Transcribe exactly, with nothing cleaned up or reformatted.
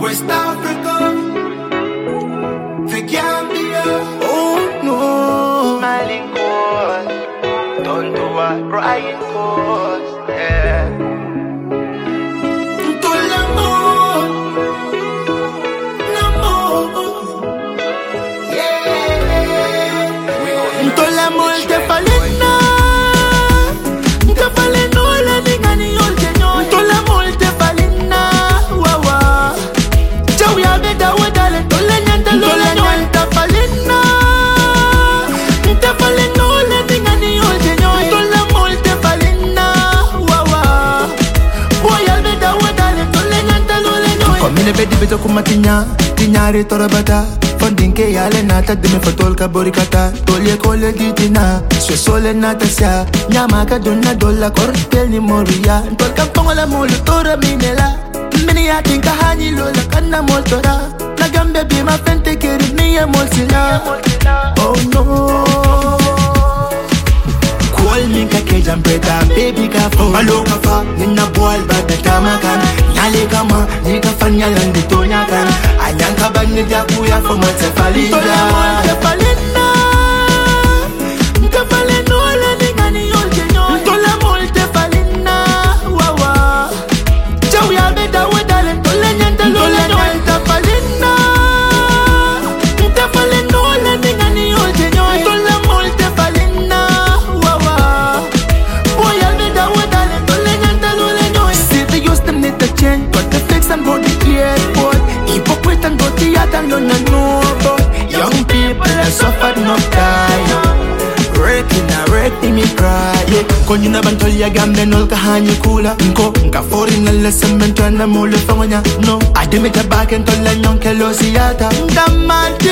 West Africa, the Gambia. Oh no, Smiling coast, don't do a crying coast, yeah. Tout l'amour, l'amour, yeah. Tout l'amour te falena, te falena la ninga ni olkenyo. Tout l'amour te falena, wawa. Jawi abeda wedale, tout l'anyanta l'olkenyo te falena, te falena la ninga ni olkenyo. Tout l'amour te falena, wawa. Boy albeda wedale, tout l'anyanta l'olkenyo. Komine bedi beto kumatinya, tinyare torabata. Fondinke yale nata dime fatol ka borikata. Tolye kole gitina, swe sole nata sia. Nyama ka donna dolla kortel ni moria. Ntol ka pongola mulu tora minela. Mini ya tinka hani lola kana moltora. La gambe bi ma fente keri miya molsila. Oh no. Call me ka kejan breda baby ka fo. Malo ka fa nina boil ba da tamakan. Nyale kama nika fanya landi tonya kan. Anyanka bani dia kuya fo mate falida. Te falena, te falena wala ninga ni olkenyo. Tola mol te falena, wawa. Jawi abeda wedale tola nyanta lola nyanta falena. Te falena wala ninga ni olkenyo. Tola mol te falena, wawa. Boy abeda wedale tola nyanta lola nyanta. See the use them need to change, but the fix and go the airport. Hypocrite and go theater, no no no. But young people are suffered no time. Breaking a breaking me cry. Yeah, konyo na bantol ya gambe nol kahanya kula. Nko nka foreign na lesson mentwana mule fanganya. No, I did me tabak and tola nyong kelosiata. Damante